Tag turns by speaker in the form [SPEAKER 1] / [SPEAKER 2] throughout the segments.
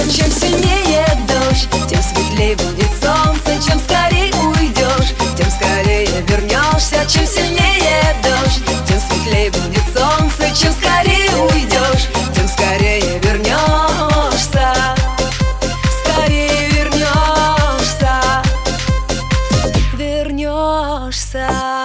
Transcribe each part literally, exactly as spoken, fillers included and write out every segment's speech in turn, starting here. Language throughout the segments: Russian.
[SPEAKER 1] Чем сильнее дождь, тем светлее будет солнце. Чем скорее уйдешь, тем скорее вернешься. Чем сильнее дождь, тем светлее будет солнце. Чем скорее уйдешь, тем скорее вернешься. Скорее вернешься, вернешься.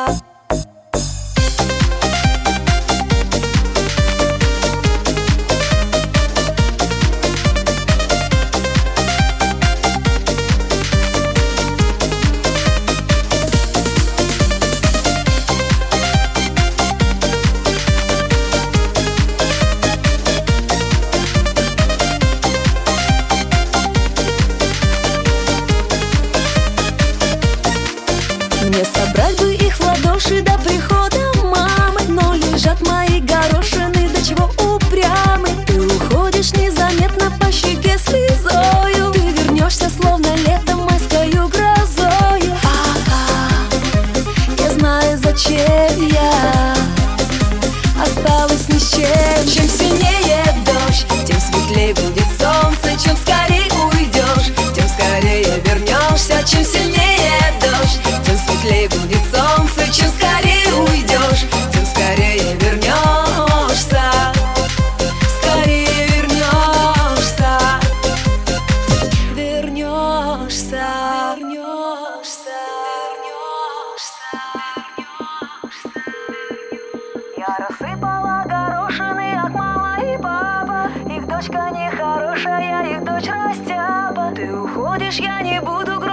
[SPEAKER 1] Мне собрать бы их в ладоши до прихода мамы, но лежат мои горошины, до чего упрямы. Ты уходишь незаметно по щеке слезою, ты вернешься словно летом майскою грозою. А-а, я знаю, зачем я осталась ни с чем. Чем сильнее дождь, тем светлее будет солнце. Чем скорее уйдешь, тем скорее вернешься. Чем сильнее дождь, тем светлее будет солнце. Чем скорее уйдешь, тем скорее вернешься. Скорее вернешься, вернешься, вернешься, вернешься. Я рассыпала горошины, как мама и папа. Их дочка нехорошая, их дочь растяпа. Ты уходишь, я не буду